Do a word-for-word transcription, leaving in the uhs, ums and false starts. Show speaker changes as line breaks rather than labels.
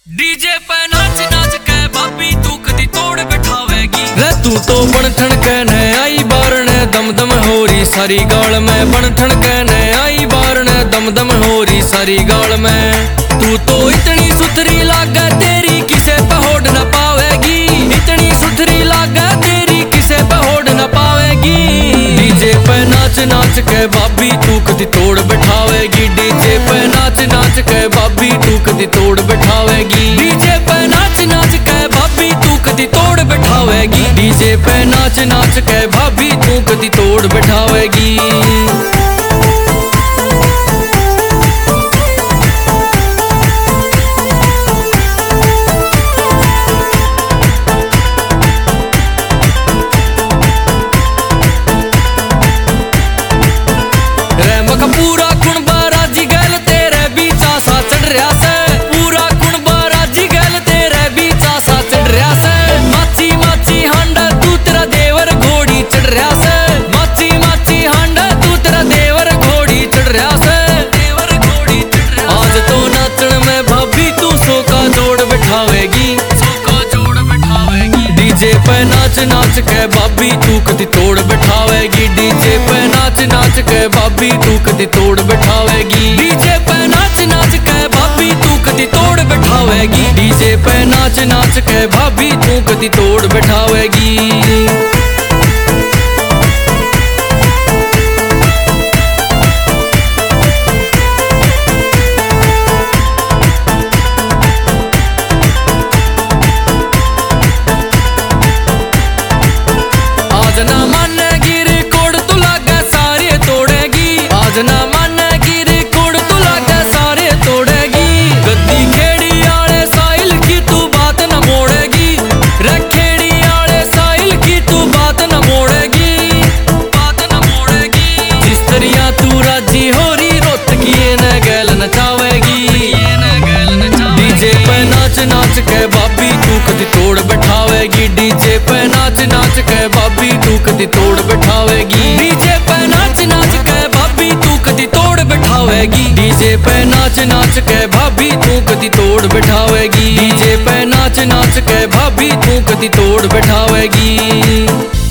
DJ पे नाच नाच के भाभी तू कदी तोड़ बैठावेगी
रे तू तो बन ठण कहने आई बारण दम दम होरी सारी गाल में बन ठण कहने आई बारण दम दम होरी सारी गाल में। तू तो इतनी सुथरी लागे तेरी किसे पे होड़ न पावेगी, इतनी सुथरी लागे तेरी किसे पे होड़ न पावेगी। डीजे पे नाच नाच के भाभी तू कदी तोड़ बैठावेगी, डीजे पे नाच नाच के भाभी तू कदी तोड़ बैठावेगी, डीजे पे नाच नाच के भाभी तू कदी तोड़ बैठावेगी, डीजे पे नाच नाच के भाभी तू कदी तोड़ बैठावेगी। पूरा कुणबा राजी गैल तेरे बीचा सा चढ़ रहा से, पूरा कुणबा राजी गैल तेरे बीचा सा चढ़ रहा से। माची माची हांडा तू तेरा देवर घोड़ी चढ़ रहा से, माची माची हांडा तू तेरा देवर घोड़ी चढ़ रहा से, देवर घोड़ी चढ़ रहा। आज तो नाचण में भाभी तू सो का जोड़ बैठावेगी, सो का जोड़ बैठावेगी। डीजे पे नाच नाच के भाभी तू कदी तोड़ बैठावेगी, डीजे पे नाच नाच के भाभी तू कदी तोड़ बैठावेगी, डीजे पे नाच नाच के भाभी तू कदी तोड़ बैठावेगी, डीजे पे नाच नाच के भाभी तू कदी तोड़ बैठावेगी। आज ना मानेगी रिकॉर्ड तू लागे सारे तोड़ेगी, आज ना मानेगी रिकॉर्ड तू लागे सारे तोड़ेगी। गद्दी खेड़ी आले साहिल की तू बात न मोड़ेगी, रखेड़ी आले साहिल की तू बात न मोड़ेगी, बात न मोड़ेगी। जिस तरिया तू राजी हो रही रोत किए न गैल नचावेगी, डीजे पे नाच नाच के भाभी तू कदी तोड़ बैठावेगी, डीजे पे नाच नाच के भाभी तू कदी तोड़ बैठावेगी, डीजे पे नाच नाच के भाभी तू कदी तोड़ बैठावेगी, डीजे पे नाच नाच के भाभी तू कदी तोड़ बैठावेगी, डीजे पे नाच नाच के भाभी तू कदी तोड़ बैठावेगी।